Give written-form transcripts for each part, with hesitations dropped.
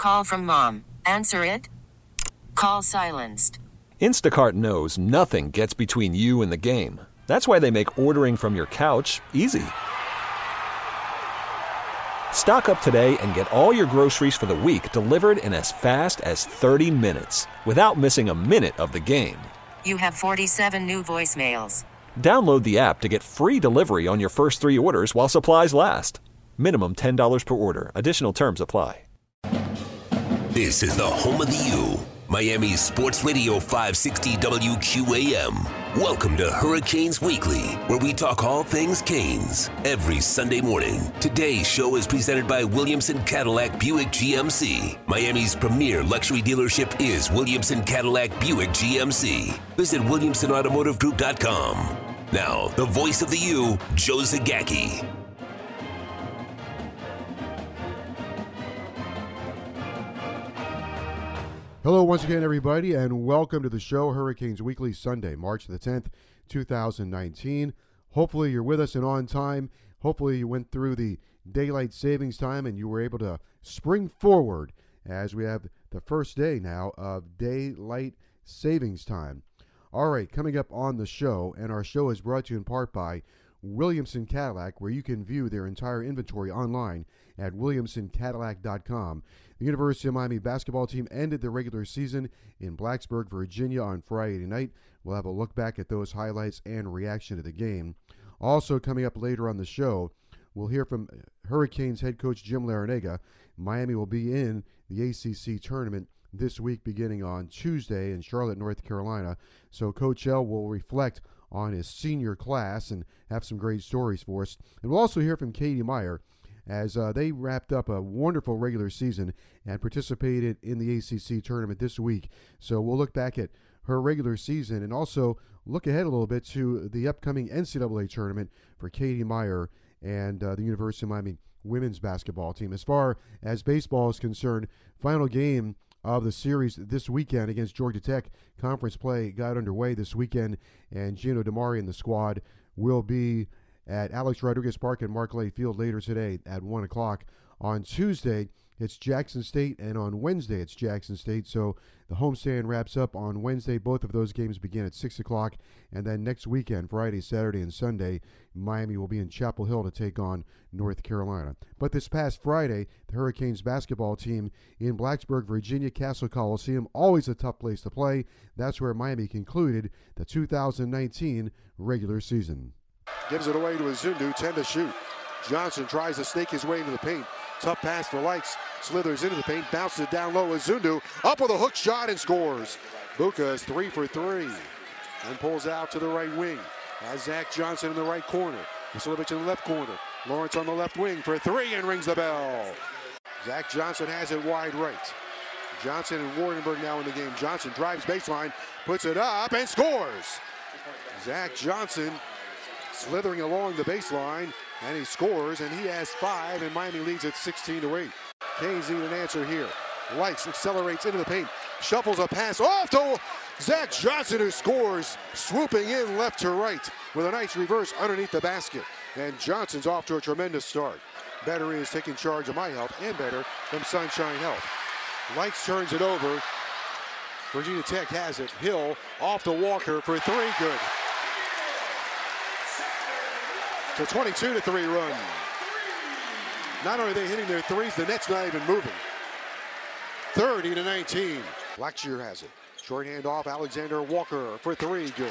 Call from mom. Answer it. Call silenced. Instacart knows nothing gets between you and the game. That's why they make ordering from your couch easy. Stock up today and get all your groceries for the week delivered in as fast as 30 minutes without missing a minute of the game. You have 47 new voicemails. Download the app to get free delivery on your first 3 orders while supplies last. Minimum $10 per order. Additional terms apply. This is the home of the U, Miami Sports Radio 560 WQAM. Welcome to Hurricanes Weekly, where we talk all things Canes every Sunday morning. Today's show is presented by Williamson Cadillac Buick GMC. Miami's premier luxury dealership is Williamson Cadillac Buick GMC. Visit WilliamsonAutomotiveGroup.com. Now, the voice of the U, Joe Zagacki. Hello once again, everybody, and welcome to the show, Hurricanes Weekly, Sunday, March the 10th, 2019. Hopefully you're with us and on time. Hopefully you went through the daylight savings time and you were able to spring forward as we have the first day now of daylight savings time. All right, coming up on the show, and our show is brought to you in part by Williamson Cadillac, where you can view their entire inventory online at williamsoncadillac.com. The University of Miami basketball team ended the regular season in Blacksburg, Virginia on Friday night. We'll have a look back at those highlights and reaction to the game. Also coming up later on the show, we'll hear from Hurricanes head coach Jim Larrañaga. Miami will be in the ACC tournament this week beginning on Tuesday in Charlotte, North Carolina. So Coach L will reflect on his senior class and have some great stories for us. And we'll also hear from Katie Meyer as they wrapped up a wonderful regular season and participated in the ACC tournament this week. So we'll look back at her regular season and also look ahead a little bit to the upcoming NCAA tournament for Katie Meyer and the University of Miami women's basketball team. As far as baseball is concerned, final game of the series this weekend against Georgia Tech. Conference play got underway this weekend, and Gino DiMari and the squad will be at Alex Rodriguez Park and Mark Lay Field later today at 1 o'clock. On Tuesday, it's Jackson State, and on Wednesday, it's Jackson State. So the homestand wraps up on Wednesday. Both of those games begin at 6 o'clock. And then next weekend, Friday, Saturday, and Sunday, Miami will be in Chapel Hill to take on North Carolina. But this past Friday, the Hurricanes basketball team in Blacksburg, Virginia, Castle Coliseum, always a tough place to play. That's where Miami concluded the 2019 regular season. Gives it away to Azundu, 10 to shoot. Johnson tries to snake his way into the paint. Tough pass for Likes. Slithers into the paint, bounces it down low. Azundu up with a hook shot and scores. Buka is 3 for 3 and pulls out to the right wing. Has Zach Johnson in the right corner. Vasiljevic in the left corner. Lawrence on the left wing for 3 and rings the bell. Zach Johnson has it wide right. Johnson and Wardenberg now in the game. Johnson drives baseline, puts it up and scores. Zach Johnson slithering along the baseline, and he scores, and he has 5, and Miami leads at 16-8. Canes need an answer here. Likes accelerates into the paint, shuffles a pass off to Zach Johnson, who scores, swooping in left to right with a nice reverse underneath the basket. And Johnson's off to a tremendous start. Better is taking charge of my health, and better from Sunshine Health. Likes turns it over. Virginia Tech has it. Hill off to Walker for 3, good. To 22-3 run. Not only are they hitting their threes, the net's not even moving. 30-19. Blackshear has it. Short hand off, Alexander Walker for 3, good.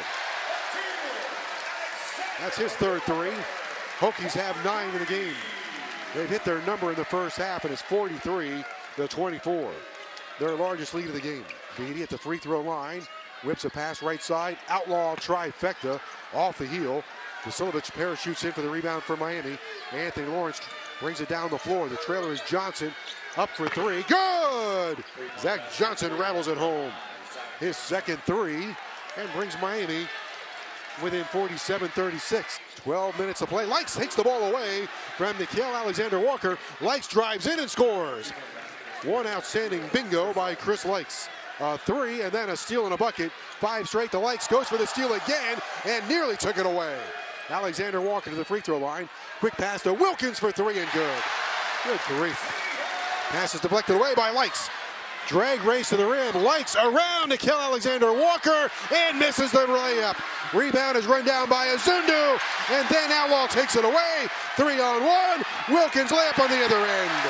That's his third 3. Hokies have 9 in the game. They've hit their number in the first half, and it's 43-24. Their largest lead of the game. Beatty at the free throw line. Whips a pass right side. Outlaw trifecta off the heel. Vasiljevic parachutes in for the rebound for Miami. Anthony Lawrence brings it down the floor. The trailer is Johnson. Up for 3. Good! Zach Johnson rattles it home. His second 3 and brings Miami within 47-36. 12 minutes to play. Likes takes the ball away from Nickeil Alexander-Walker. Likes drives in and scores. One outstanding bingo by Chris Likes. A 3 and then a steal and a bucket. 5 straight to Likes. Goes for the steal again and nearly took it away. Alexander Walker to the free throw line. Quick pass to Wilkins for 3 and good. Good grief. Pass is deflected away by Likes. Drag race to the rim. Likes around to kill Alexander Walker and misses the layup. Rebound is run down by Azundu, and then Outlaw takes it away. 3-on-1. Wilkins layup on the other end.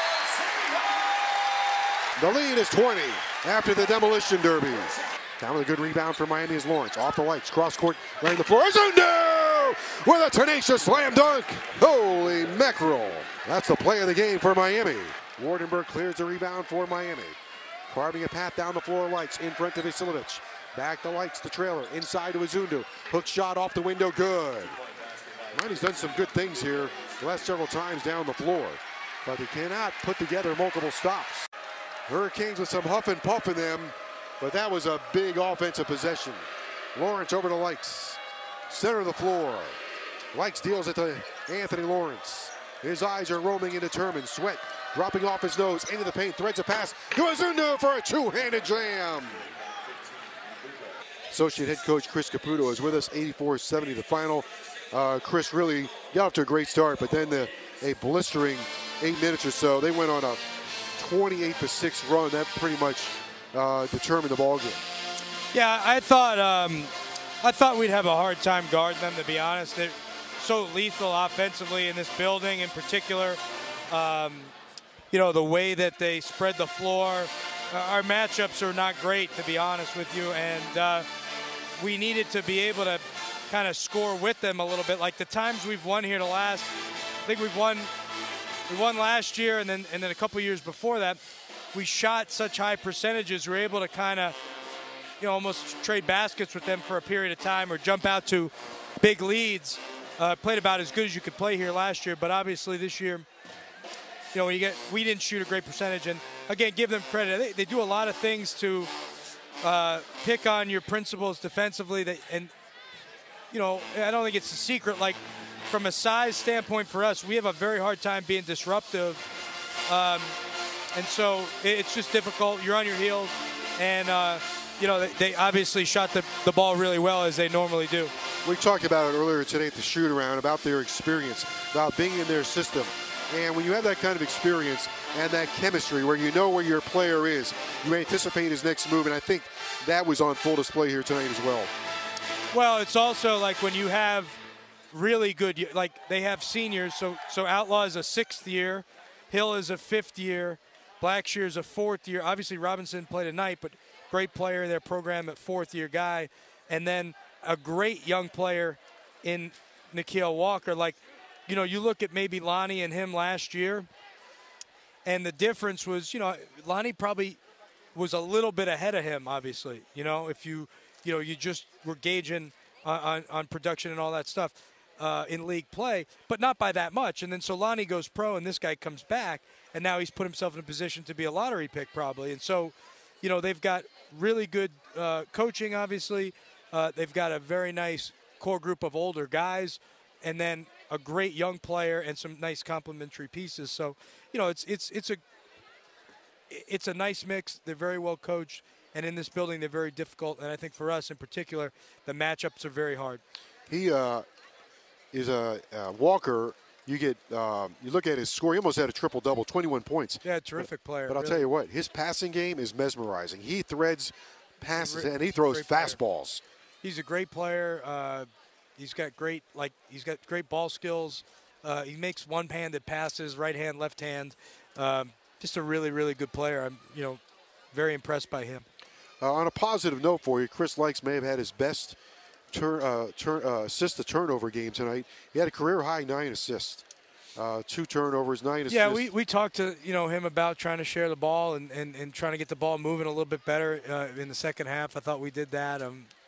The lead is 20 after the demolition derby. Down with a good rebound for Miami is Lawrence. Off the Likes, cross court, laying the floor. Azundu with a tenacious slam dunk. Holy mackerel. That's the play of the game for Miami. Wardenberg clears the rebound for Miami. Carving a path down the floor, Likes in front to Vasiljevic. Back to Likes, the trailer, inside to Azundu. Hook shot off the window, good. Miami's done some good things here the last several times down the floor, but they cannot put together multiple stops. Hurricanes with some huff and puff in them, but that was a big offensive possession. Lawrence over to Likes. Center of the floor. Likes deals it to Anthony Lawrence. His eyes are roaming and determined. Sweat dropping off his nose into the paint. Threads a pass to Azundu for a two-handed jam. Associate head coach Chris Caputo is with us. 84-70 the final. Chris really got off to a great start, but then a blistering 8 minutes or so. They went on a 28-6 run. That pretty much determined the ball game. Yeah, I thought we'd have a hard time guarding them, to be honest. They're so lethal offensively in this building in particular. The way that they spread the floor. Our matchups are not great, to be honest with you, and we needed to be able to kind of score with them a little bit. Like the times we've won here I think we won last year, and then a couple years before that, we shot such high percentages. We were able to kind of, almost trade baskets with them for a period of time or jump out to big leads. Played about as good as you could play here last year, but obviously this year, we didn't shoot a great percentage. And again, give them credit. They do a lot of things to pick on your principles defensively. I don't think it's a secret. Like from a size standpoint for us, we have a very hard time being disruptive. And so it's just difficult. You're on your heels. And, they obviously shot the ball really well, as they normally do. We talked about it earlier today at the shoot-around, about their experience, about being in their system. And when you have that kind of experience and that chemistry where you know where your player is, you anticipate his next move. And I think that was on full display here tonight as well. Well, it's also like when you have really good, like they have seniors. So Outlaw is a 6th year. Hill is a 5th year. Blackshear is a 4th year. Obviously, Robinson played tonight, but great player in their program at 4th year guy. And then a great young player in Nikhil Walker. Like, you look at maybe Lonnie and him last year, and the difference was, Lonnie probably was a little bit ahead of him, obviously. If you just were gauging on production and all that stuff in league play, but not by that much. And then so Lonnie goes pro, and this guy comes back, and now he's put himself in a position to be a lottery pick probably. And so, they've got really good coaching, obviously. They've got a very nice core group of older guys, and then a great young player and some nice complementary pieces. So, it's a nice mix. They're very well coached, and in this building they're very difficult. And I think for us in particular, the matchups are very hard. He is a Walker. You look at his score. He almost had a triple-double, 21 points. Yeah, terrific player. But I'll tell you what, his passing game is mesmerizing. He threads passes and he throws fastballs. He's a great player. He's got great ball skills. He makes one-handed passes, right hand, left hand. Just a really, really good player. I'm, very impressed by him. On a positive note for you, Chris Likes may have had his best assist to turnover game tonight. He had a career high 9 assists, 2 turnovers, 9 assists. Yeah, we talked to him about trying to share the ball and trying to get the ball moving a little bit better in the second half. I thought we did that.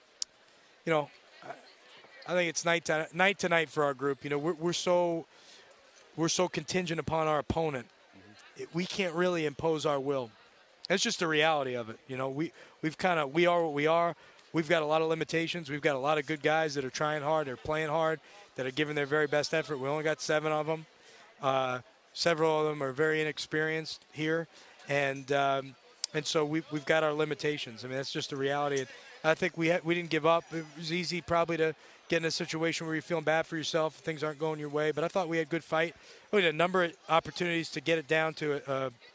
I think it's night to night for our group. We're so contingent upon our opponent. We can't really impose our will. That's just the reality of it. We are what we are. We've got a lot of limitations. We've got a lot of good guys that are trying hard, they're playing hard, that are giving their very best effort. We only got 7 of them. Several of them are very inexperienced here, and so we've got our limitations. I mean, that's just the reality. And I think we didn't give up. It was easy probably to get in a situation where you're feeling bad for yourself, things aren't going your way. But I thought we had good fight. We had a number of opportunities to get it down to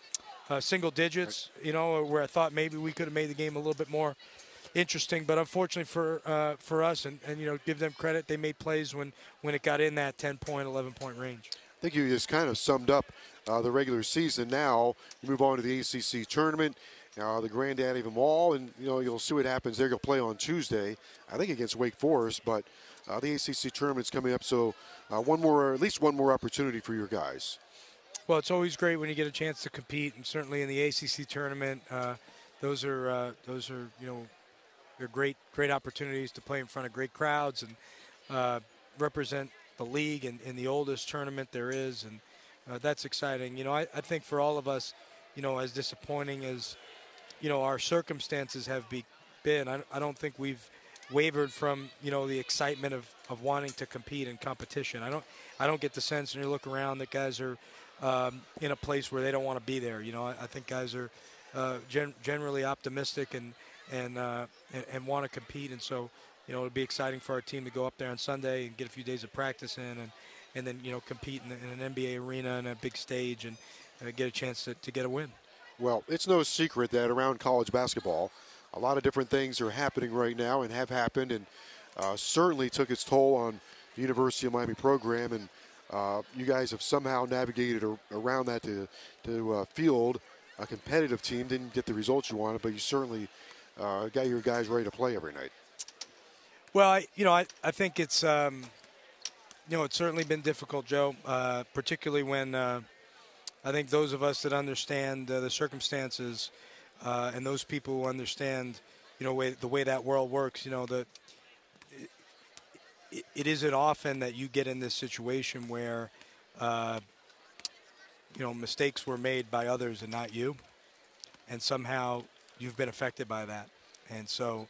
single digits, where I thought maybe we could have made the game a little bit more interesting. But unfortunately for us, and give them credit, they made plays when it got in that 10-point, 11-point range. I think you just kind of summed up the regular season. Now you move on to the ACC tournament, the granddaddy of them all, and you'll see what happens there. You'll play on Tuesday, I think against Wake Forest, but the ACC tournament's coming up, so at least one more opportunity for your guys. Well, it's always great when you get a chance to compete, and certainly in the ACC tournament, those are they're great opportunities to play in front of great crowds and represent the league in the oldest tournament there is, and that's exciting. I think for all of us, as disappointing as our circumstances have been, I don't think we've wavered from the excitement of wanting to compete in competition. I don't get the sense when you look around that guys are in a place where they don't want to be there. I think guys are generally optimistic and want to compete, and so it'll be exciting for our team to go up there on Sunday and get a few days of practice in, and then compete in an NBA arena and a big stage and get a chance to get a win. Well, it's no secret that around college basketball, a lot of different things are happening right now and have happened, and certainly took its toll on the University of Miami program. And you guys have somehow navigated around that to field a competitive team. Didn't get the results you wanted, but you certainly got your guys ready to play every night. Well, I think it's it's certainly been difficult, Joe, particularly when I think those of us that understand the circumstances and those people who understand the way that world works, it isn't often that you get in this situation where mistakes were made by others and not you, and somehow you've been affected by that. And so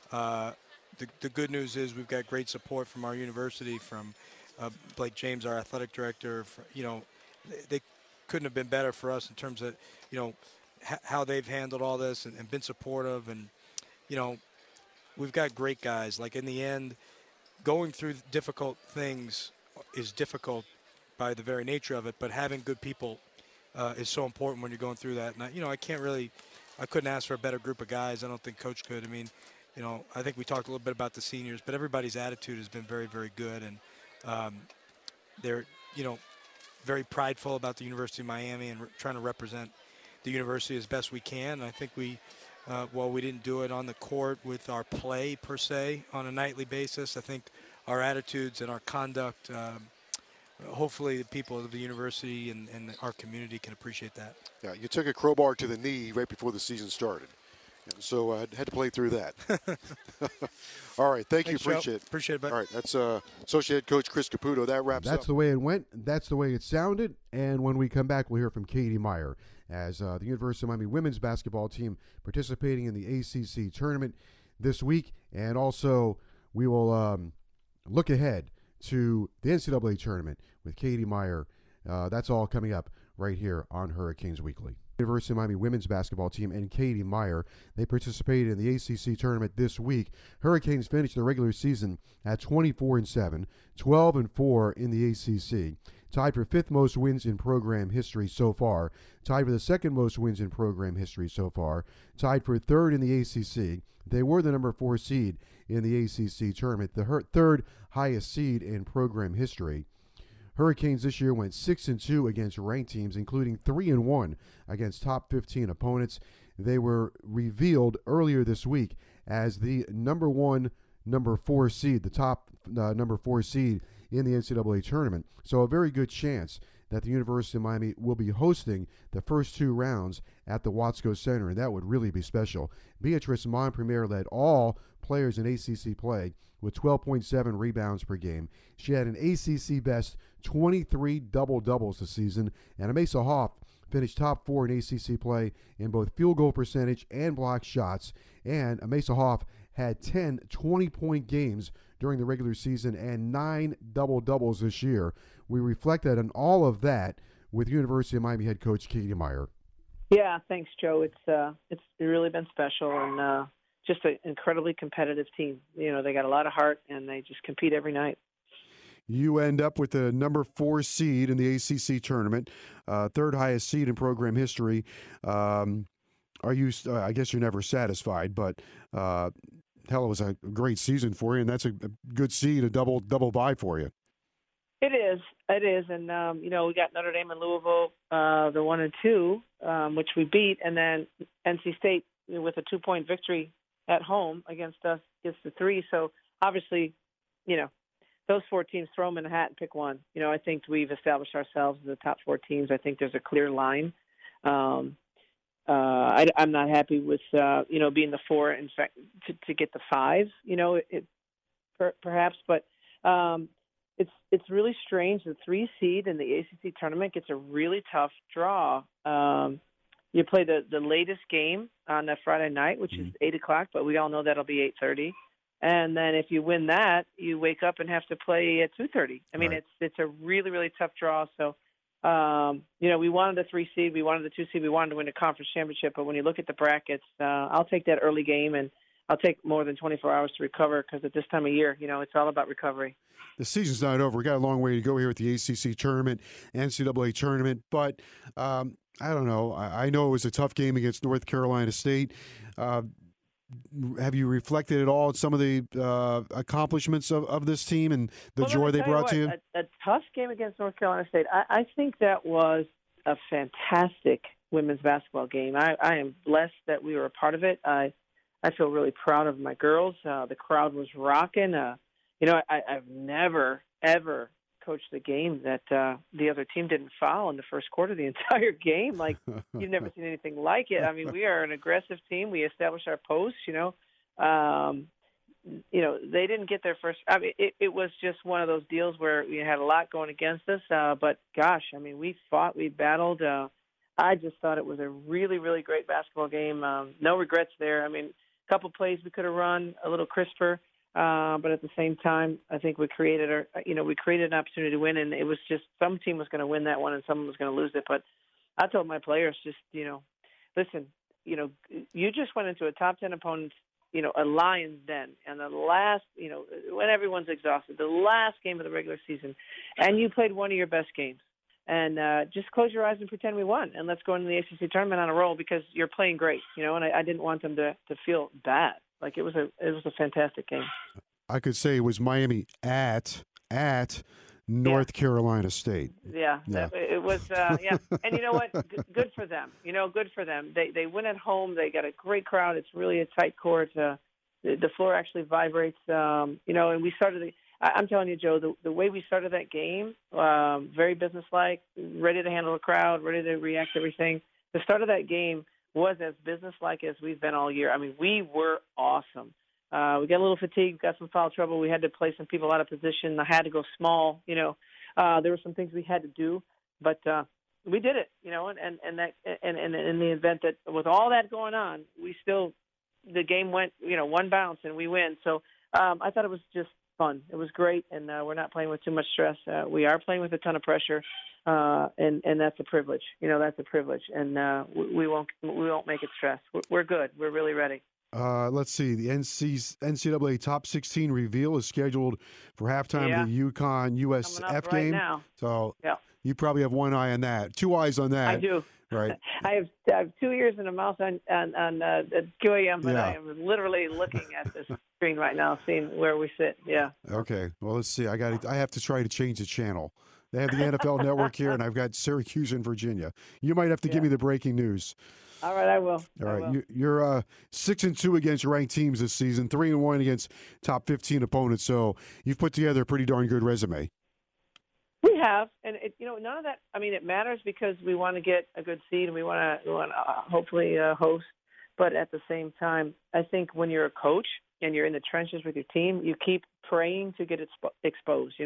the good news is we've got great support from our university, from Blake James, our athletic director. They couldn't have been better for us in terms of how they've handled all this and been supportive. And we've got great guys. Like, in the end, going through difficult things is difficult by the very nature of it, but having good people is so important when you're going through that. And I couldn't ask for a better group of guys. I don't think Coach could. I mean, I think we talked a little bit about the seniors, but everybody's attitude has been very, very good, and they're very prideful about the University of Miami and trying to represent the university as best we can. And I think while we didn't do it on the court with our play per se on a nightly basis, I think our attitudes and our conduct, hopefully the people of the university and our community can appreciate that. Yeah, you took a crowbar to the knee right before the season started. So I had to play through that. All right, thanks, you. Appreciate it. Appreciate it, buddy. All right, that's Associate Head Coach Chris Caputo. That wraps up. That's the way it went. That's the way it sounded. And when we come back, we'll hear from Katie Meyer as the University of Miami women's basketball team participating in the ACC tournament this week. And also, we will look ahead to the NCAA tournament with Katie Meyer. That's all coming up right here on Hurricanes Weekly. University of Miami women's basketball team and Katie Meyer, they participated in the ACC tournament this week. Hurricanes finished the regular season at 24-7, 12-4 in the ACC, tied for fifth most wins in program history so far, tied for the second most wins in program history so far, tied for third in the ACC. They were the number 4 seed in the ACC tournament, the third highest seed in program history. Hurricanes this year went 6-2 against ranked teams, including 3-1 against top 15 opponents. They were revealed earlier this week as the number 4 seed, the top number 4 seed in the NCAA tournament. So a very good chance that the University of Miami will be hosting the first 2 rounds at the Watsco Center, and that would really be special. Beatrice Montpremier led all players in ACC play with 12.7 rebounds per game. She had an ACC best 23 double-doubles this season, and Amasa Hoff finished top 4 in ACC play in both field goal percentage and block shots, and Amasa Hoff had 10 20-point games during the regular season and 9 double-doubles this year. We reflected on all of that with University of Miami head coach Katie Meyer. Yeah, thanks, Joe. It's really been special and just an incredibly competitive team. They got a lot of heart and they just compete every night. You end up with the number 4 seed in the ACC tournament, third highest seed in program history. Are you? I guess you're never satisfied, but hell, it was a great season for you, and that's a good seed, a double bye for you. It is, and we got Notre Dame and Louisville, the 1 and 2, which we beat, and then NC State with a 2-point victory at home against us gets the 3. So obviously, those 4 teams, throw them in a hat and pick one. I think we've established ourselves as the top 4 teams. I think there's a clear line. I'm not happy with being the 4. In fact, to get the 5, perhaps, but it's really strange. The 3 seed in the ACC tournament gets a really tough draw. You play the latest game on that Friday night, which is 8:00, but we all know that'll be 8:30. And then if you win that, you wake up and have to play at 2:30. I mean, it's a really, really tough draw. So, we wanted the 3 seed, we wanted the 2 seed, we wanted to win a conference championship. But when you look at the brackets, I'll take that early game, and I'll take more than 24 hours to recover, because at this time of year, it's all about recovery. The season's not over. We got a long way to go here at the ACC tournament, NCAA tournament. But I don't know. I know it was a tough game against North Carolina State. Have you reflected at all on some of the accomplishments of this team and the joy they brought to you? A tough game against North Carolina State. I think that was a fantastic women's basketball game. I am blessed that we were a part of it. I feel really proud of my girls. The crowd was rocking. I've never, ever coached a game that the other team didn't foul in the first quarter of the entire game. Like, you've never seen anything like it. I mean, we are an aggressive team. We established our posts, they didn't get their first. I mean, it was just one of those deals where we had a lot going against us. But, gosh, I mean, we fought, we battled. I just thought it was a really, really great basketball game. No regrets there. I mean, a couple plays we could have run a little crisper. But at the same time, I think we created an opportunity to win, and it was just some team was going to win that one and someone was going to lose it. But I told my players, just, listen, you just went into a top 10 opponent, a Lions den, and the last, when everyone's exhausted, the last game of the regular season, and you played one of your best games. And just close your eyes and pretend we won, and let's go into the ACC tournament on a roll, because you're playing great, and I didn't want them to feel bad. Like, it was a fantastic game. I could say it was Miami at North Carolina State. Yeah. It was. Yeah, and you know what? Good for them. Good for them. They win at home. They got a great crowd. It's really a tight court. The floor actually vibrates. And we started. I'm telling you, Joe, the way we started that game, very businesslike, ready to handle the crowd, ready to react to everything. The start of that game was as businesslike as we've been all year. I mean, we were awesome. We got a little fatigued, got some foul trouble. We had to play some people out of position. I had to go small. There were some things we had to do, but we did it. And in the event that with all that going on, the game went one bounce and we win. So I thought it was just fun. It was great, and we're not playing with too much stress. We are playing with a ton of pressure. And that's a privilege. That's a privilege. And we won't make it stress. We're good. We're really ready. Let's see. The NCAA Top 16 reveal is scheduled for halftime of the UConn USF game. Now. So you probably have one eye on that. 2 eyes on that. I do. Right. I have 2 ears and a mouth on QAM, but I am literally looking at this screen right now, seeing where we sit. Yeah. Okay. Well, let's see. I have to try to change the channel. They have the NFL Network here, and I've got Syracuse and Virginia. You might have to give me the breaking news. All right, I will. All right, you're 6-2 against ranked teams this season, 3-1 against top 15 opponents. So you've put together a pretty darn good resume. We have, and none of that. I mean, it matters because we want to get a good seed and we want to hopefully host. But at the same time, I think when you're a coach and you're in the trenches with your team, you keep praying to get exposed.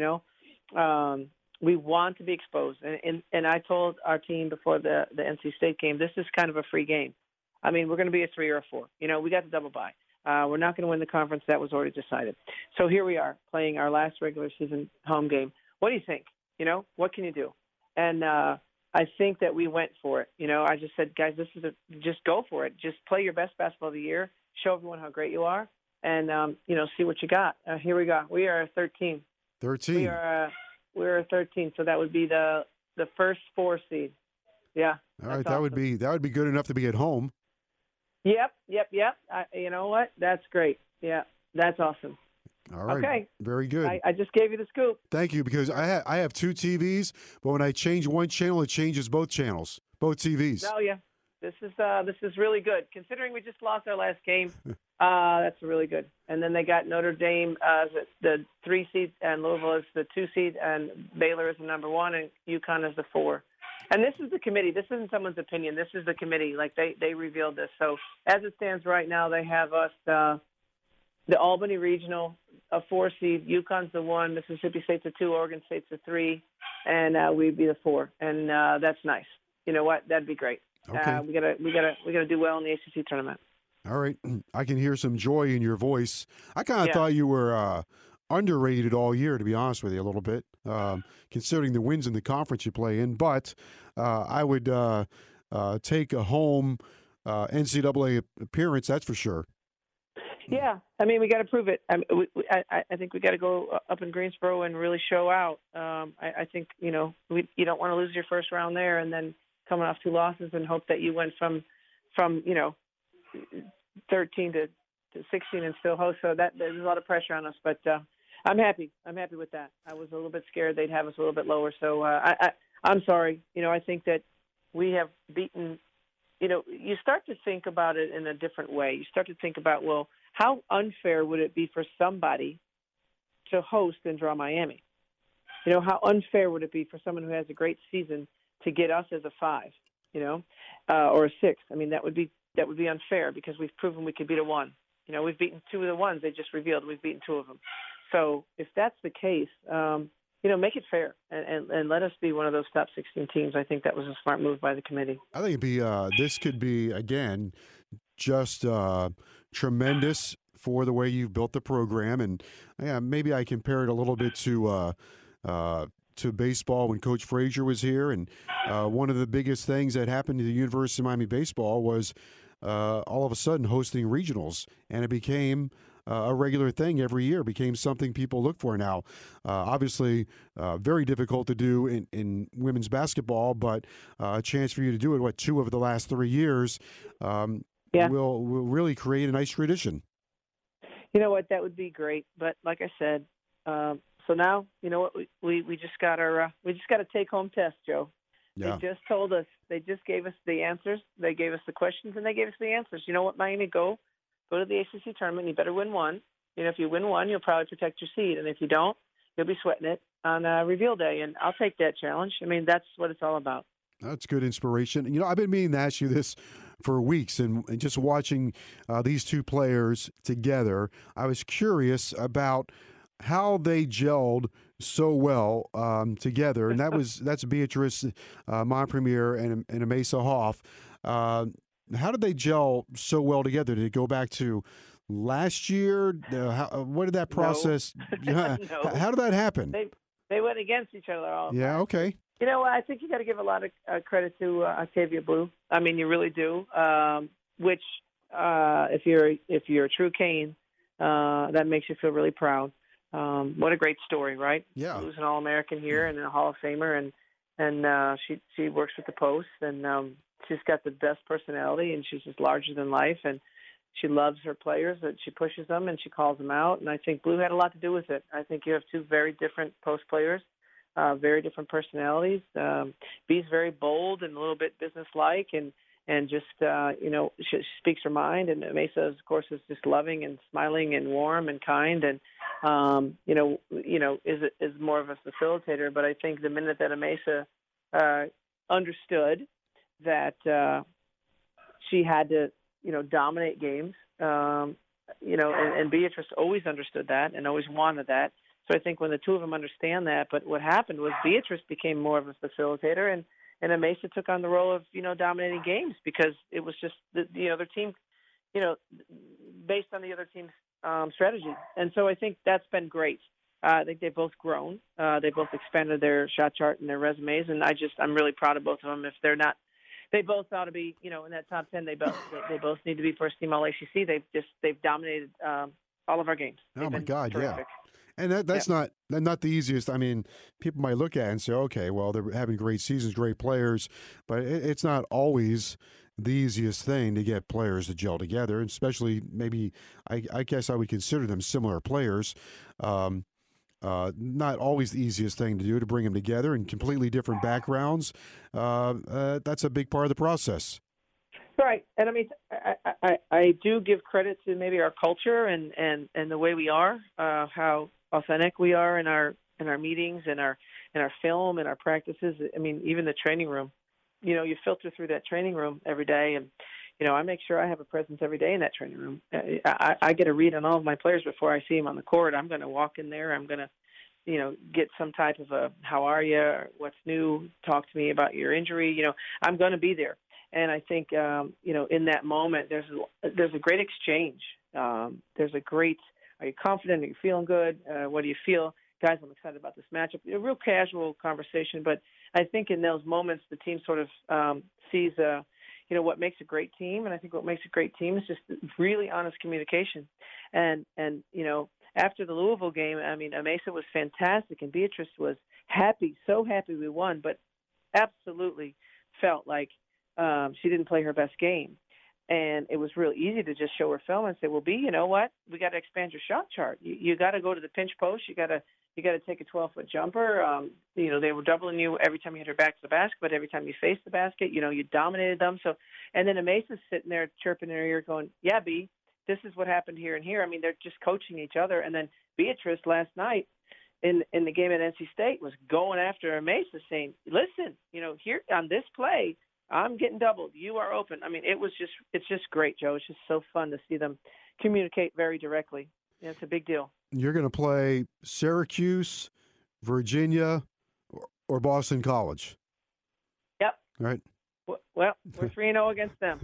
We want to be exposed. And I told our team before the NC State game, this is kind of a free game. I mean, we're going to be a 3 or a 4. We got the double bye. We're not going to win the conference. That was already decided. So here we are playing our last regular season home game. What do you think? What can you do? And I think that we went for it. I just said, guys, just go for it. Just play your best basketball of the year. Show everyone how great you are. And, see what you got. Here we go. We are a 13. 13. We're 13, so that would be the first 4 seed. Yeah. All right, awesome. that would be good enough to be at home. Yep. You know what? That's great. Yeah, that's awesome. All right. Okay. Very good. I just gave you the scoop. Thank you, because I have 2 TVs, but when I change one channel, it changes both channels, both TVs. Oh yeah, this is really good. Considering we just lost our last game, that's really good. And then they got Notre Dame as the 3 seed, and Louisville is the 2 seed, and Baylor is the number 1, and UConn is the 4. And this is the committee. This isn't someone's opinion. This is the committee. Like they revealed this. So as it stands right now, they have us the Albany Regional, a 4 seed, UConn's the 1, Mississippi State's the 2, Oregon State's the 3, and we'd be the 4. And that's nice. You know what? That'd be great. Okay. We gotta do well in the ACC tournament. All right. I can hear some joy in your voice. I kind of thought you were underrated all year, to be honest with you, a little bit, considering the wins in the conference you play in. But I would take a home NCAA appearance, that's for sure. Yeah, I mean, we got to prove it. I think we got to go up in Greensboro and really show out. I think you don't want to lose your first round there and then coming off 2 losses and hope that you went from 13 to 16 and still host. So that there's a lot of pressure on us, but I'm happy. I'm happy with that. I was a little bit scared they'd have us a little bit lower. So I'm sorry. I think that we have beaten. You start to think about it in a different way. You start to think about, well, how unfair would it be for somebody to host and draw Miami? How unfair would it be for someone who has a great season to get us as a 5, or a 6? I mean, that would be unfair because we've proven we could beat a 1. We've beaten 2 of the ones they just revealed. We've beaten 2 of them. So if that's the case, make it fair and let us be one of those top 16 teams. I think that was a smart move by the committee. I think this could be, again, just tremendous for the way you've built the program. And maybe I compare it a little bit to baseball when Coach Frazier was here. And one of the biggest things that happened to the University of Miami baseball was all of a sudden hosting regionals. And it became a regular thing every year, became something people look for now. Obviously, very difficult to do in women's basketball, but a chance for you to do it, 2 of the last 3 years, will really create a nice tradition. You know what? That would be great. But like I said, so now, you know what? We just got a take-home test, Joe. Yeah. They just told us. They just gave us the answers. They gave us the questions, and they gave us the answers. You know what, Miami? Go to the ACC tournament. You better win 1. If you win 1, you'll probably protect your seed. And if you don't, you'll be sweating it on reveal day. And I'll take that challenge. I mean, that's what it's all about. That's good inspiration. I've been meaning to ask you this for weeks, and just watching these 2 players together, I was curious about how they gelled so well together. And that's Beatrice Montpremier and Amasa Hoff. How did they gel so well together? Did it go back to last year? What did that process? No. How did that happen? They went against each other all the time. Yeah, okay. I think you got to give a lot of credit to Octavia Blue. I mean, you really do. Which, if you're a true Cane, that makes you feel really proud. What a great story, right? Yeah. Blue's an All-American here and a Hall of Famer, and she works with the Post, and she's got the best personality, and she's just larger than life, and she loves her players, that she pushes them and she calls them out, and I think Blue had a lot to do with it. I think you have 2 very different Post players. Very different personalities. Bee's very bold and a little bit businesslike, and just she speaks her mind. And Mesa, of course, is just loving and smiling and warm and kind, and is more of a facilitator. But I think the minute that Mesa understood that she had to dominate games, and Beatrice always understood that and always wanted that. So I think when the 2 of them understand that, but what happened was Beatrice became more of a facilitator, and Amasa took on the role of dominating games because it was just the other team, based on the other team's strategy. And so I think that's been great. I think they've both grown. They both expanded their shot chart and their resumes, and I'm really proud of both of them. If they're not, they both ought to be in that top 10. They both need to be first team All ACC. They've dominated all of our games. Oh my God, terrific. And that's not the easiest. I mean, people might look at it and say, okay, well, they're having great seasons, great players, but it's not always the easiest thing to get players to gel together, especially maybe I guess I would consider them similar players. Not always the easiest thing to do to bring them together in completely different backgrounds. That's a big part of the process. Right, and I mean, I do give credit to maybe our culture and the way we are, how authentic we are in our meetings and our film and our practices. I mean, even the training room. You know, you filter through that training room every day, and you know, I make sure I have a presence every day in that training room. I get a read on all of my players before I see them on the court. I'm going to walk in there. I'm going to, you know, get some type of a how are you, or what's new, talk to me about your injury. You know, I'm going to be there. And I think, you know, in that moment, there's a great exchange. There's a great, are you confident? Are you feeling good? What do you feel? Guys, I'm excited about this matchup. A real casual conversation, but I think in those moments, the team sort of sees, you know, what makes a great team. And I think what makes a great team is just really honest communication. And you know, after the Louisville game, I mean, Amesa was fantastic, and Beatrice was happy, so happy we won, but absolutely felt like she didn't play her best game. And it was real easy to just show her film and say, well, B, you know what? We got to expand your shot chart. You got to go to the pinch post. You got to take a 12-foot jumper. You know, they were doubling you every time you hit her back to the basket, but every time you faced the basket, you know, you dominated them. So, and then Amesa's sitting there chirping in her ear going, yeah, B, this is what happened here and here. I mean, they're just coaching each other. And then Beatrice last night in the game at NC State was going after Amesa saying, listen, you know, here on this play, I'm getting doubled. You are open. I mean, it's just great, Joe. It's just so fun to see them communicate very directly. Yeah, it's a big deal. You're going to play Syracuse, Virginia, or Boston College. Yep. Right. Well, we're 3-0 against them.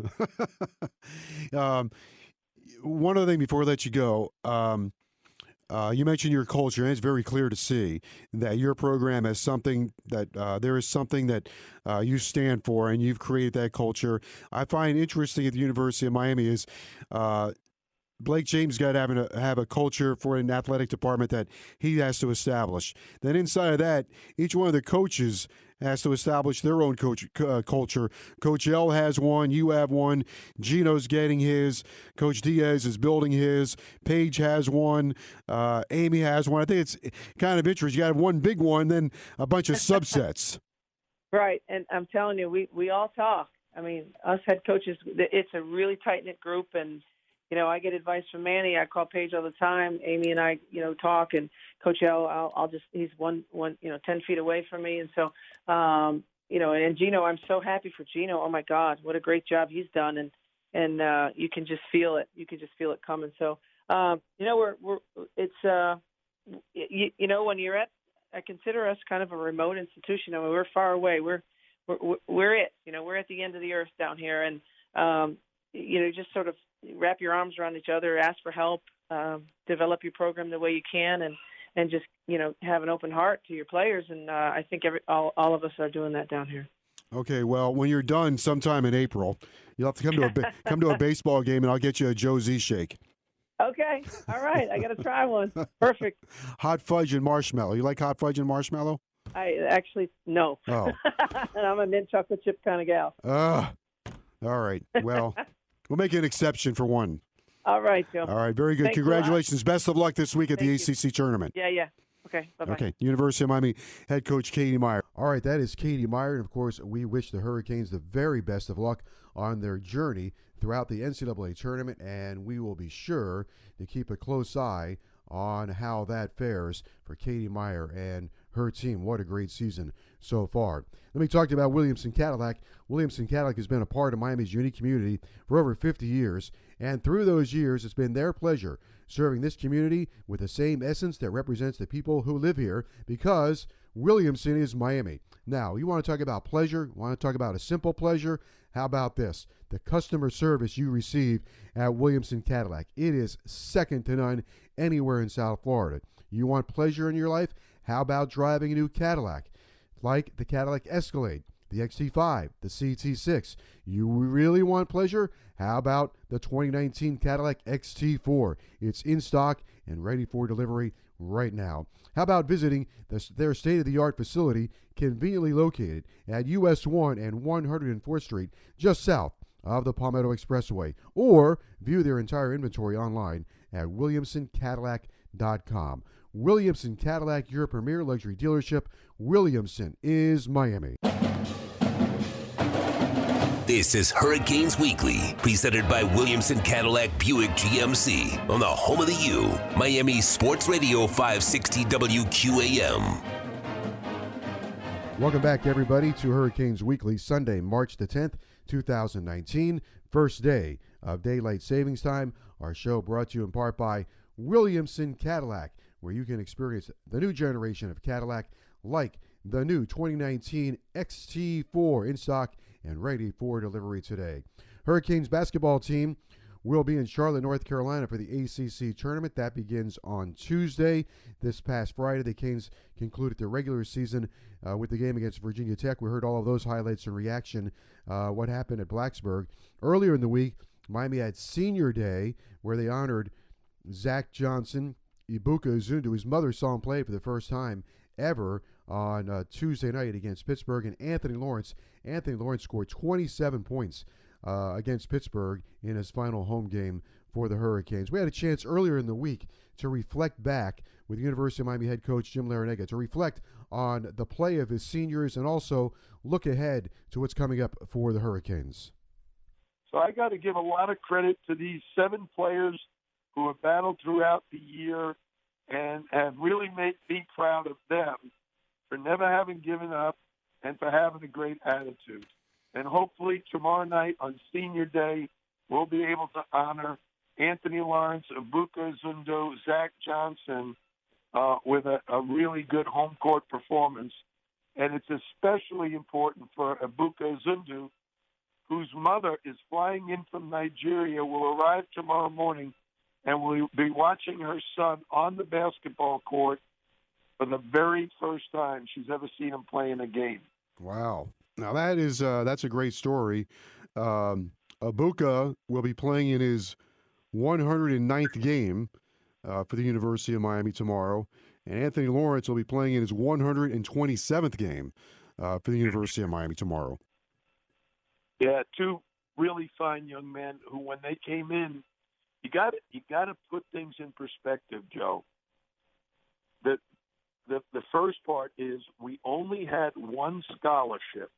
One other thing before I let you go. You mentioned your culture, and it's very clear to see that your program has something that there is something that you stand for, and you've created that culture. I find interesting at the University of Miami is Blake James got to have a culture for an athletic department that he has to establish. Then inside of that, each one of the coaches has to establish their own culture. Coach L has one. You have one. Gino's getting his. Coach Diaz is building his. Paige has one. Amy has one. I think it's kind of interesting. You got one big one, then a bunch of subsets. Right, and I'm telling you, we all talk. I mean, us head coaches, it's a really tight-knit group, and you know, I get advice from Manny. I call Paige all the time. Amy and I, you know, talk. And Coach L, he's one, 10 feet away from me. And so, you know, and Gino, I'm so happy for Gino. Oh my God, what a great job he's done. And you can just feel it. You can just feel it coming. So, you know, you know, when you're I consider us kind of a remote institution. I mean, we're far away. We're it. You know, we're at the end of the earth down here. And, you know, just sort of wrap your arms around each other, ask for help, develop your program the way you can, and just, you know, have an open heart to your players. And I think all of us are doing that down here. Okay, well, when you're done sometime in April, you'll have to come to a baseball game, and I'll get you a Joe Z shake. Okay, all right, I got to try one. Perfect. Hot fudge and marshmallow. You like hot fudge and marshmallow? I actually no. Oh. And I'm a mint chocolate chip kind of gal. All right. Well, we'll make an exception for one. All right, Joe. All right, very good. Thanks Congratulations. Best of luck this week at the Thank ACC tournament. Yeah. Okay, bye-bye. Okay, University of Miami head coach Katie Meier. All right, that is Katie Meier. And, of course, we wish the Hurricanes the very best of luck on their journey throughout the NCAA tournament, and we will be sure to keep a close eye on how that fares for Katie Meier and her team. What a great season so far. Let me talk to you about Williamson Cadillac. Williamson Cadillac has been a part of Miami's unique community for over 50 years, and through those years, it's been their pleasure serving this community with the same essence that represents the people who live here, because Williamson is Miami. Now, you want to talk about pleasure, want to talk about a simple pleasure? How about this? The customer service you receive at Williamson Cadillac. It is second to none anywhere in South Florida. You want pleasure in your life? How about driving a new Cadillac? Like the Cadillac Escalade. the XT5, the CT6. You really want pleasure? How about the 2019 Cadillac XT4? It's in stock and ready for delivery right now. How about visiting their state-of-the-art facility conveniently located at US 1 and 104th Street, just south of the Palmetto Expressway, or view their entire inventory online at WilliamsonCadillac.com. Williamson Cadillac, your premier luxury dealership. Williamson is Miami. This is Hurricanes Weekly, presented by Williamson Cadillac Buick GMC on the home of the U, Miami Sports Radio 560 WQAM. Welcome back, everybody, to Hurricanes Weekly, Sunday, March the 10th, 2019, first day of daylight savings time. Our show brought to you in part by Williamson Cadillac, where you can experience the new generation of Cadillac, like the new 2019 XT4 in stock and ready for delivery today. Hurricanes basketball team will be in Charlotte, North Carolina for the ACC tournament. That begins on Tuesday. This past Friday, the Canes concluded their regular season with the game against Virginia Tech. We heard all of those highlights and reaction, what happened at Blacksburg. Earlier in the week, Miami had Senior Day, where they honored Zach Johnson, Ibuka Uzundu. His mother saw him play for the first time ever on Tuesday night against Pittsburgh, and Anthony Lawrence. Anthony Lawrence scored 27 points against Pittsburgh in his final home game for the Hurricanes. We had a chance earlier in the week to reflect back with University of Miami head coach Jim Larrañaga, to reflect on the play of his seniors and also look ahead to what's coming up for the Hurricanes. So I got to give a lot of credit to these 7 players who have battled throughout the year and have really made me proud of them for never having given up and for having a great attitude. And hopefully tomorrow night on Senior Day, we'll be able to honor Anthony Lawrence, Ibuka Uzundu, Zach Johnson with a really good home court performance. And it's especially important for Ibuka Uzundu, whose mother is flying in from Nigeria, will arrive tomorrow morning, and we'll be watching her son on the basketball court for the very first time she's ever seen him play in a game. Wow. Now that's a great story. Ibuka will be playing in his 109th game for the University of Miami tomorrow, and Anthony Lawrence will be playing in his 127th game for the University of Miami tomorrow. Yeah, 2 really fine young men who, when they came in, you got to put things in perspective, Joe. The first part is we only had one scholarship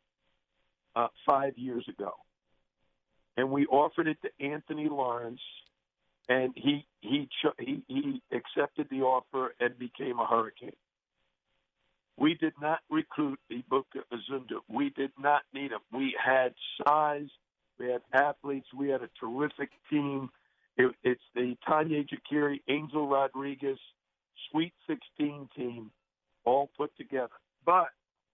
5 years ago, and we offered it to Anthony Lawrence, and he accepted the offer and became a Hurricane. We did not recruit Ibuka Uzundu. We did not need him. We had size. We had athletes. We had a terrific team. It's the Tanya Jakiri, Angel Rodriguez, Sweet 16 team all put together. But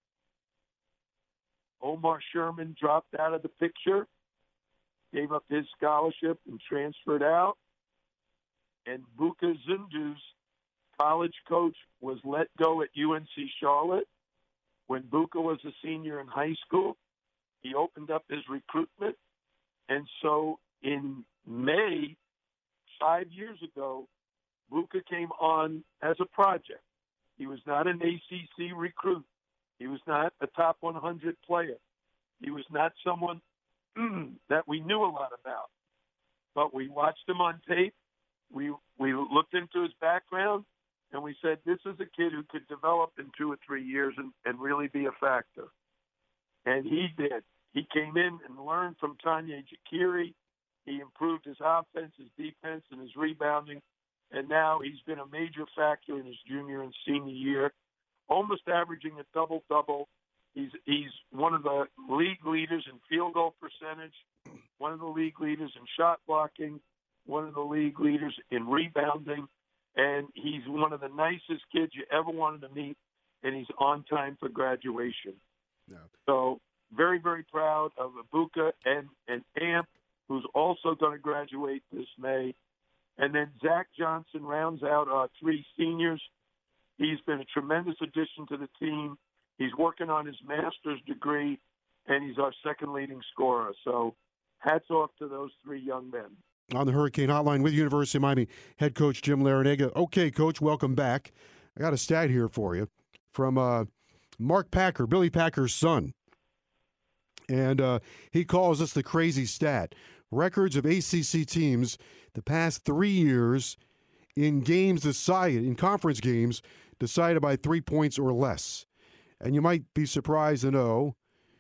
Omar Sherman dropped out of the picture, gave up his scholarship and transferred out. And Ibuka Uzundu's college coach was let go at UNC Charlotte. When Ibuka was a senior in high school, he opened up his recruitment. And so in May, 5 years ago, Ibuka came on as a project. He was not an ACC recruit. He was not a top 100 player. He was not someone that we knew a lot about. But we watched him on tape. We looked into his background, and we said, this is a kid who could develop in 2 or 3 years and really be a factor. And he did. He came in and learned from Tanya Jakiri. He improved his offense, his defense, and his rebounding. And now he's been a major factor in his junior and senior year, almost averaging a double-double. He's one of the league leaders in field goal percentage, one of the league leaders in shot blocking, one of the league leaders in rebounding, and he's one of the nicest kids you ever wanted to meet, and he's on time for graduation. Yeah. So very, very proud of Ibuka and Amp, who's also going to graduate this May. And then Zach Johnson rounds out our 3 seniors. He's been a tremendous addition to the team. He's working on his master's degree, and he's our second leading scorer. So hats off to those three young men. On the Hurricane Hotline with University of Miami head coach Jim Larrañaga. Okay, Coach, welcome back. I got a stat here for you from Mark Packer, Billy Packer's son. And he calls this the crazy stat. Records of ACC teams the past 3 years in games decided, in conference games, decided by 3 points or less. And you might be surprised to know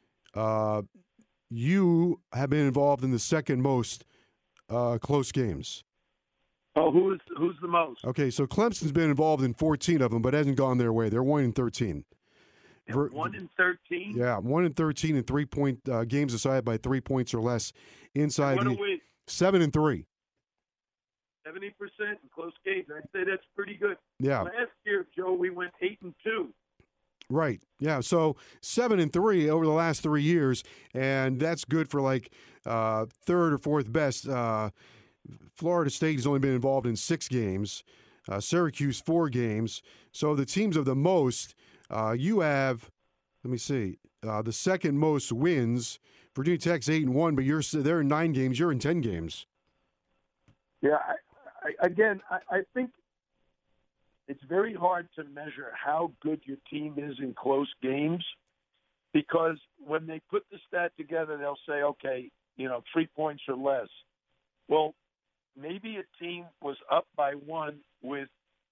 you have been involved in the second most close games. Oh, who's the most? Okay, so Clemson's been involved in 14 of them, but hasn't gone their way. They're 1-13. 1-13? Yeah, 1-13 in 3-point games decided by 3 points or less inside what the are we? 7-3. 70% in close games. I'd say that's pretty good. Yeah. Last year, Joe, we went 8-2. Right. Yeah. So 7-3 over the last 3 years, and that's good for like third or fourth best. Florida State has only been involved in 6 games. Syracuse 4 games. So the teams of the most, you have. Let me see. The second most wins. Virginia Tech's 8-1, but they're in 9 games. You're in 10 games. Yeah. I think it's very hard to measure how good your team is in close games because when they put the stat together, they'll say, okay, 3 points or less. Well, maybe a team was up by 1 with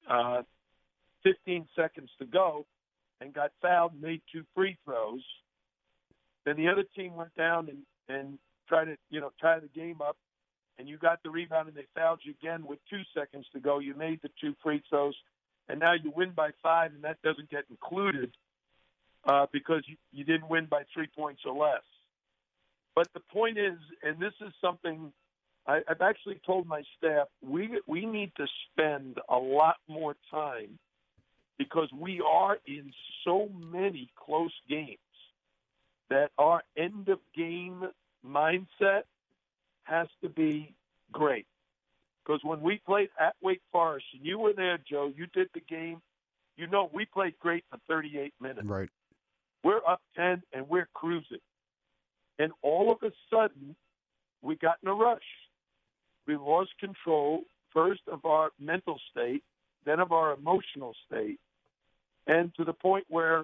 15 seconds to go and got fouled and made 2 free throws. Then the other team went down and tried to, tie the game up, and you got the rebound and they fouled you again with 2 seconds to go. You made the 2 free throws, and now you win by 5, and that doesn't get included because you didn't win by 3 points or less. But the point is, and this is something I've actually told my staff, we need to spend a lot more time because we are in so many close games that our end-of-game mindset has to be great. Because when we played at Wake Forest, and you were there, Joe, you did the game, we played great for 38 minutes. Right. We're up 10, and we're cruising. And all of a sudden, we got in a rush. We lost control, first of our mental state, then of our emotional state, and to the point where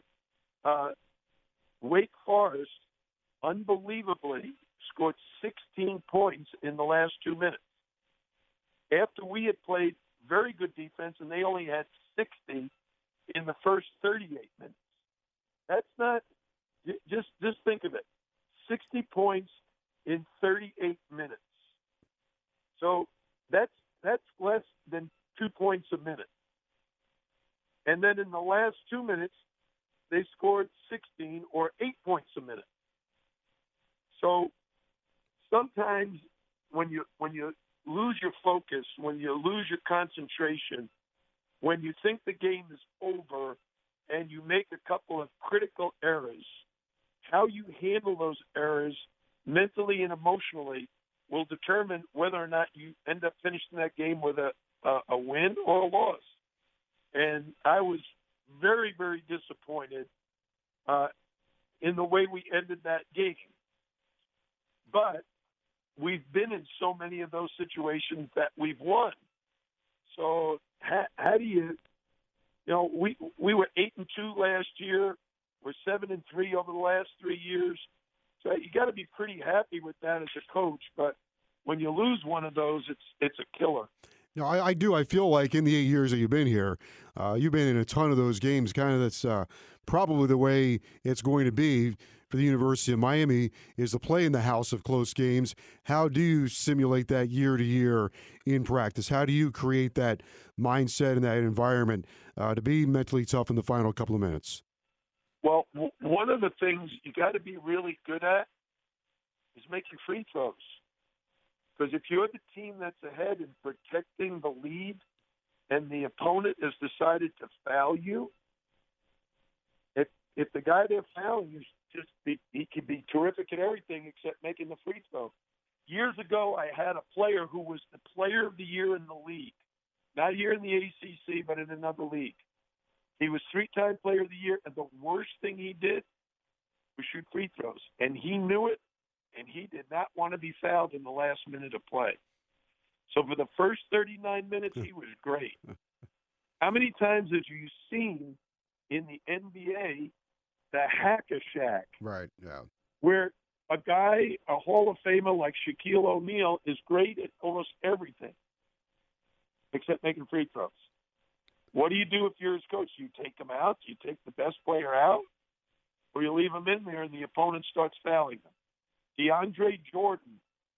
Wake Forest, unbelievably, scored 16 points in the last 2 minutes. After we had played very good defense, and they only had 60 in the first 38 minutes. That's not just think of it. 60 points in 38 minutes. So that's less than 2 points a minute. And then in the last 2 minutes, they scored 16 or 8 points a minute. So sometimes when you lose your focus, when you lose your concentration, when you think the game is over and you make a couple of critical errors, how you handle those errors mentally and emotionally will determine whether or not you end up finishing that game with a win or a loss. And I was very, very disappointed in the way we ended that game. But we've been in so many of those situations that we've won. So how do you we were 8-2 last year. We're 7-3 over the last 3 years. So you got to be pretty happy with that as a coach. But when you lose one of those, it's a killer. No, I do. I feel like in the 8 years that you've been here, you've been in a ton of those games. Kind of that's probably the way it's going to be for the University of Miami is to play in the house of close games. How do you simulate that year to year in practice? How do you create that mindset and that environment to be mentally tough in the final couple of minutes? Well, one of the things you got to be really good at is making free throws. Because if you're the team that's ahead and protecting the lead and the opponent has decided to foul you, if the guy they're fouling is he can be terrific at everything except making the free throw. Years ago, I had a player who was the player of the year in the league. Not here in the ACC, but in another league. He was 3-time player of the year, and the worst thing he did was shoot free throws. And he knew it, and he did not want to be fouled in the last minute of play. So for the first 39 minutes, he was great. How many times have you seen in the NBA the hack-a-shack? Right, yeah. Where a guy, a Hall of Famer like Shaquille O'Neal, is great at almost everything except making free throws. What do you do if you're his coach? You take him out, you take the best player out, or you leave him in there and the opponent starts fouling him. DeAndre Jordan,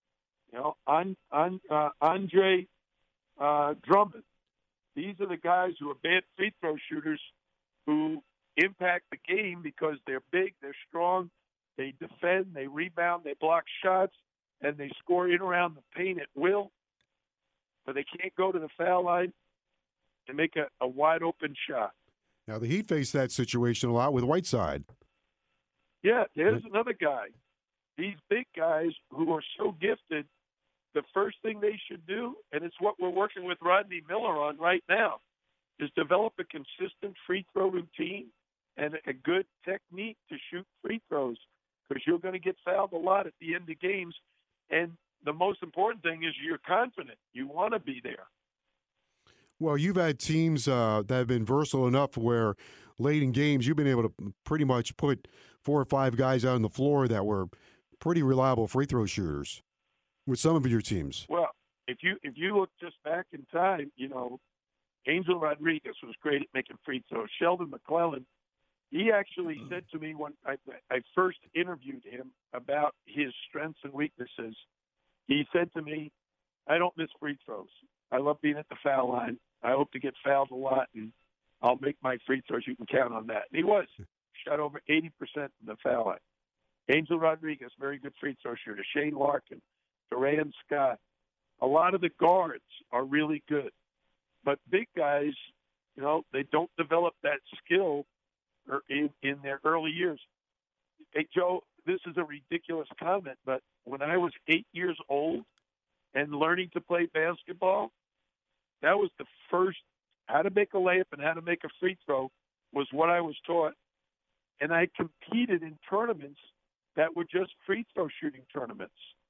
Andre Drummond. These are the guys who are bad free throw shooters who impact the game because they're big, they're strong, they defend, they rebound, they block shots, and they score in around the paint at will. But they can't go to the foul line and make a wide-open shot. Now, the Heat face that situation a lot with Whiteside. Yeah, there's another guy. These big guys who are so gifted, the first thing they should do, and it's what we're working with Rodney Miller on right now, is develop a consistent free throw routine and a good technique to shoot free throws, because you're going to get fouled a lot at the end of games. And the most important thing is you're confident. You want to be there. Well, you've had teams that have been versatile enough where late in games you've been able to pretty much put 4 or 5 guys out on the floor that were pretty reliable free throw shooters with some of your teams. Well, if you look just back in time, Angel Rodriguez was great at making free throws. Sheldon McClellan, he actually said to me when I first interviewed him about his strengths and weaknesses, he said to me, I don't miss free throws. I love being at the foul line. I hope to get fouled a lot, and I'll make my free throws. You can count on that. And he was. Shot over 80% from the foul line. Angel Rodriguez, very good free throw shooter. Shane Larkin, Duran Scott. A lot of the guards are really good. But big guys, they don't develop that skill in their early years. Hey, Joe, this is a ridiculous comment, but when I was 8 years old and learning to play basketball, that was the first, how to make a layup and how to make a free throw was what I was taught. And I competed in tournaments that were just free throw shooting tournaments.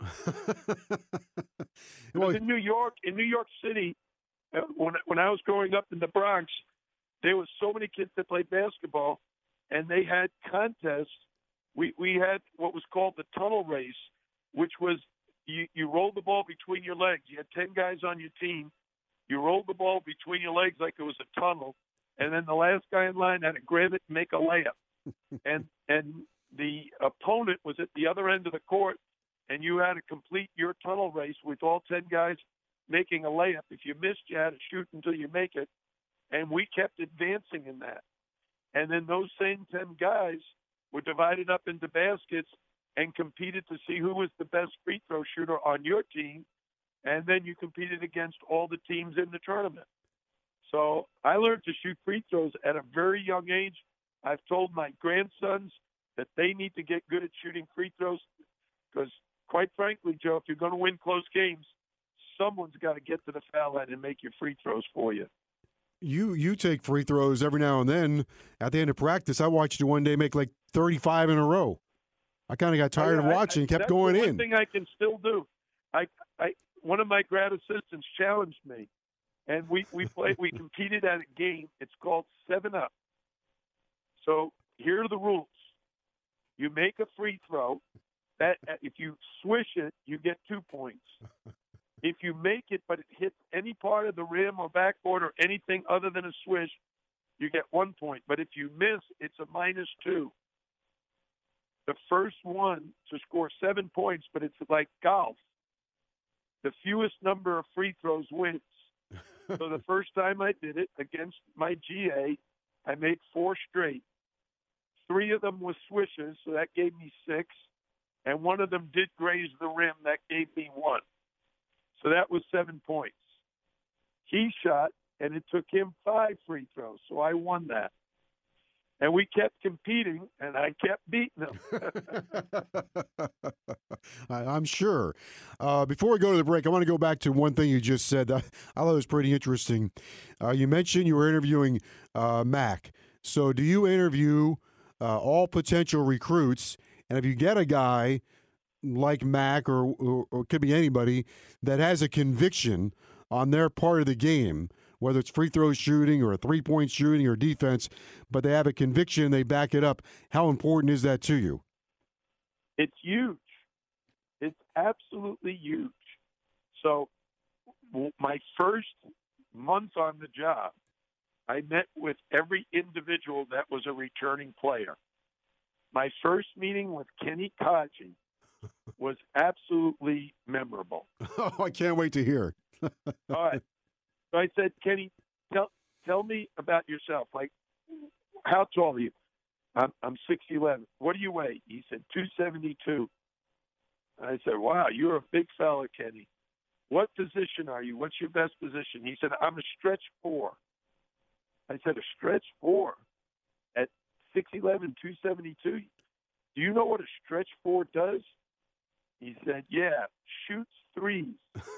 Well, in New York City, when I was growing up in the Bronx, there was so many kids that played basketball, and they had contests. We had what was called the tunnel race, which was you rolled the ball between your legs. You had 10 guys on your team. You rolled the ball between your legs like it was a tunnel, and then the last guy in line had to grab it and make a layup. and the opponent was at the other end of the court, and you had to complete your tunnel race with all 10 guys making a layup. If you missed, you had to shoot until you make it. And we kept advancing in that. And then those same 10 guys were divided up into baskets and competed to see who was the best free throw shooter on your team. And then you competed against all the teams in the tournament. So I learned to shoot free throws at a very young age. I've told my grandsons that they need to get good at shooting free throws because, quite frankly, Joe, if you're going to win close games, someone's got to get to the foul line and make your free throws for you. You take free throws every now and then. At the end of practice, I watched you one day make like 35 in a row. I kind of got tired of watching and kept going in. That's one thing I can still do. One of my grad assistants challenged me, and we competed at a game. It's called 7-Up. So here are the rules. You make a free throw. That if you swish it, you get 2 points. If you make it, but it hits any part of the rim or backboard or anything other than a swish, you get 1 point. But if you miss, it's a -2. The first one to score 7 points, but it's like golf. The fewest number of free throws wins. So the first time I did it against my GA, I made 4 straight. 3 of them were swishes, so that gave me 6. And 1 of them did graze the rim. That gave me 1. So that was 7 points. He shot, and it took him 5 free throws, so I won that. And we kept competing, and I kept beating them. I'm sure. Before we go to the break, I want to go back to one thing you just said. I thought it was pretty interesting. You mentioned you were interviewing Mac. So do you interview all potential recruits? And if you get a guy like Mac or it could be anybody that has a conviction on their part of the game, whether it's free throw shooting or a three-point shooting or defense, but they have a conviction, they back it up, how important is that to you? It's huge. It's absolutely huge. So my first month on the job, I met with every individual that was a returning player. My first meeting with Kenny Kaji was absolutely memorable. Oh, I can't wait to hear. All right. So I said, Kenny, tell me about yourself. Like, how tall are you? I'm 6'11". What do you weigh? He said 272. I said, wow, you're a big fella, Kenny. What position are you? What's your best position? He said, I'm a stretch 4. I said, a stretch 4 at 6'11", 272? Do you know what a stretch 4 does? He said, yeah, shoots threes.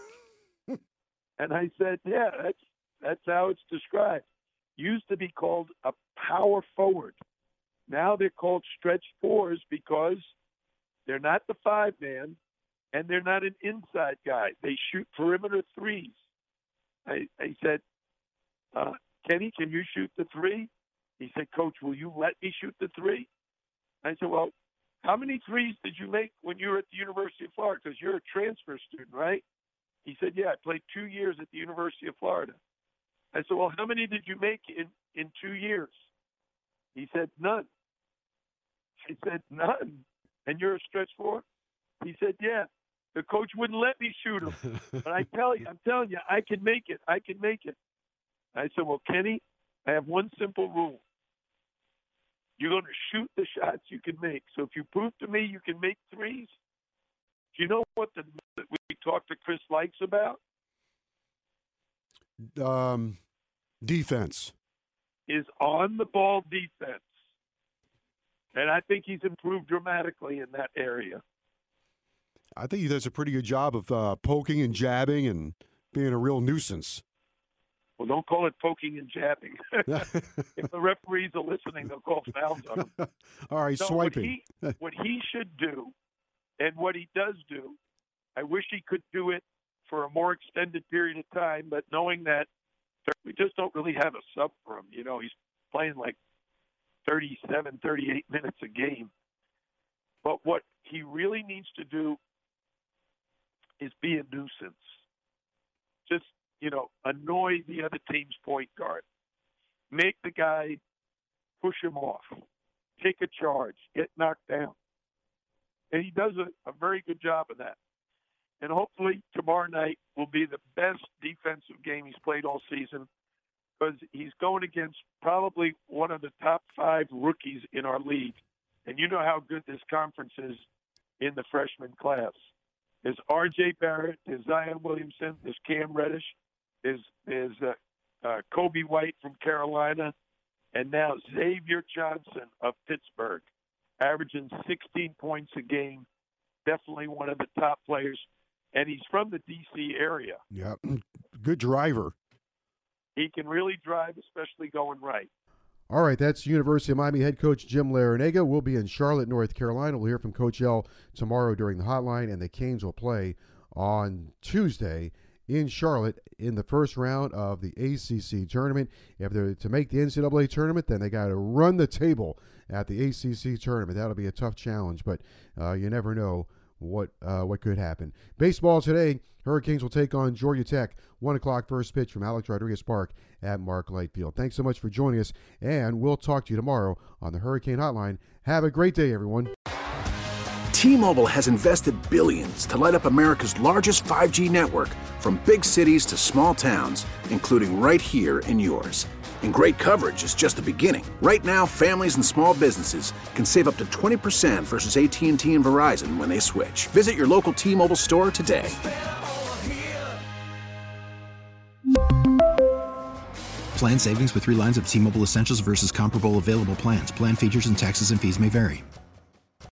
And I said, yeah, that's how it's described. Used to be called a power forward. Now they're called stretch 4s because they're not the 5-man and they're not an inside guy. They shoot perimeter threes. I said, Kenny, can you shoot the 3? He said, Coach, will you let me shoot the 3? I said, well, how many threes did you make when you were at the University of Florida? Because you're a transfer student, right? He said, yeah, I played 2 years at the University of Florida. I said, well, how many did you make in 2 years? He said, none. I said, none. And you're a stretch 4? He said, yeah. The coach wouldn't let me shoot him. But I'm telling you, I can make it. I can make it. I said, well, Kenny, I have one simple rule. You're going to shoot the shots you can make. So if you prove to me you can make threes, do you know what we talked to Chris Likes about? Defense. Is on-the-ball defense. And I think he's improved dramatically in that area. I think he does a pretty good job of poking and jabbing and being a real nuisance. Well, don't call it poking and jabbing. If the referees are listening, they'll call fouls on him. All right, swiping. What he should do, and what he does do, I wish he could do it for a more extended period of time, but knowing that we just don't really have a sub for him. You know, he's playing like 37, 38 minutes a game. But what he really needs to do is be a nuisance. Just, annoy the other team's point guard. Make the guy push him off. Take a charge. Get knocked down. And he does a very good job of that. And hopefully tomorrow night will be the best defensive game he's played all season because he's going against probably one of the top 5 rookies in our league. And you know how good this conference is in the freshman class. There's R.J. Barrett, there's Zion Williamson, there's Cam Reddish, there's Kobe White from Carolina, and now Xavier Johnson of Pittsburgh, averaging 16 points a game, definitely one of the top players. And he's from the D.C. area. Yeah, good driver. He can really drive, especially going right. All right, that's University of Miami head coach Jim Larrañaga. We'll be in Charlotte, North Carolina. We'll hear from Coach L tomorrow during the hotline, and the Canes will play on Tuesday in Charlotte in the first round of the ACC tournament. If they're to make the NCAA tournament, then they got to run the table at the ACC tournament. That'll be a tough challenge, but you never know what could happen. Baseball today, Hurricanes will take on Georgia Tech. 1 o'clock first pitch from Alex Rodriguez Park at Mark Light Field. Thanks so much for joining us, and we'll talk to you tomorrow on the Hurricane Hotline. Have a great day, everyone. T-Mobile has invested billions to light up America's largest 5G network, from big cities to small towns, including right here in yours. And great coverage is just the beginning. Right now, families and small businesses can save up to 20% versus AT&T and Verizon when they switch. Visit your local T-Mobile store today. Plan savings with 3 lines of T-Mobile Essentials versus comparable available plans. Plan features and taxes and fees may vary.